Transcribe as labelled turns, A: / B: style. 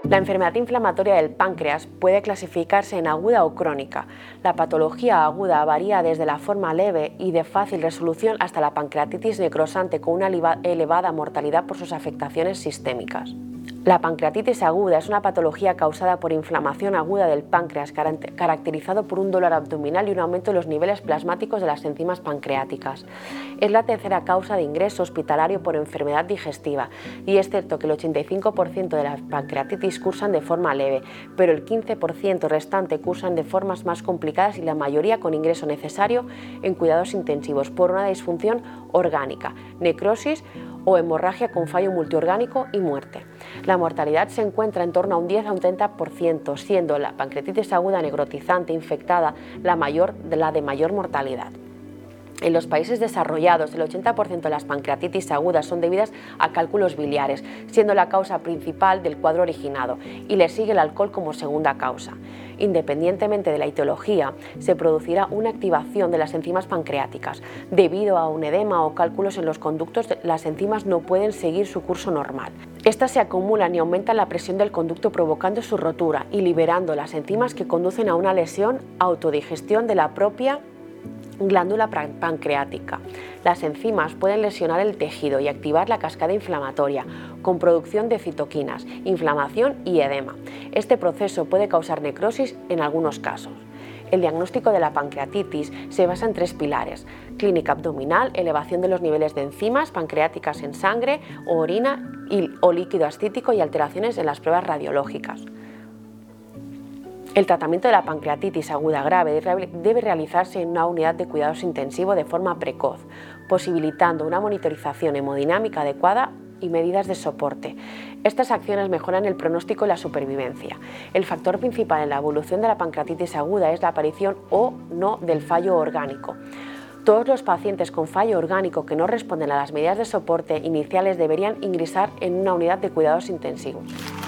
A: La enfermedad inflamatoria del páncreas puede clasificarse en aguda o crónica. La patología aguda varía desde la forma leve y de fácil resolución hasta la pancreatitis necrosante con una elevada mortalidad por sus afectaciones sistémicas. La pancreatitis aguda es una patología causada por inflamación aguda del páncreas, caracterizado por un dolor abdominal y un aumento de los niveles plasmáticos de las enzimas pancreáticas. Es la tercera causa de ingreso hospitalario por enfermedad digestiva y es cierto que el 85% de las pancreatitis cursan de forma leve, pero el 15% restante cursan de formas más complicadas y la mayoría con ingreso necesario en cuidados intensivos por una disfunción orgánica, necrosis o hemorragia con fallo multiorgánico y muerte. La mortalidad se encuentra en torno a un 10 a un 30%, siendo la pancreatitis aguda necrotizante infectada la de mayor mortalidad. En los países desarrollados, el 80% de las pancreatitis agudas son debidas a cálculos biliares, siendo la causa principal del cuadro originado, y le sigue el alcohol como segunda causa. Independientemente de la etiología, se producirá una activación de las enzimas pancreáticas. Debido a un edema o cálculos en los conductos, las enzimas no pueden seguir su curso normal. Estas se acumulan y aumentan la presión del conducto provocando su rotura y liberando las enzimas que conducen a una lesión, autodigestión de la propia glándula pancreática. Las enzimas pueden lesionar el tejido y activar la cascada inflamatoria, con producción de citoquinas, inflamación y edema. Este proceso puede causar necrosis en algunos casos. El diagnóstico de la pancreatitis se basa en 3 pilares: clínica abdominal, elevación de los niveles de enzimas pancreáticas en sangre o orina o líquido ascítico y alteraciones en las pruebas radiológicas. El tratamiento de la pancreatitis aguda grave debe realizarse en una unidad de cuidados intensivos de forma precoz, posibilitando una monitorización hemodinámica adecuada y medidas de soporte. Estas acciones mejoran el pronóstico y la supervivencia. El factor principal en la evolución de la pancreatitis aguda es la aparición o no del fallo orgánico. Todos los pacientes con fallo orgánico que no responden a las medidas de soporte iniciales deberían ingresar en una unidad de cuidados intensivos.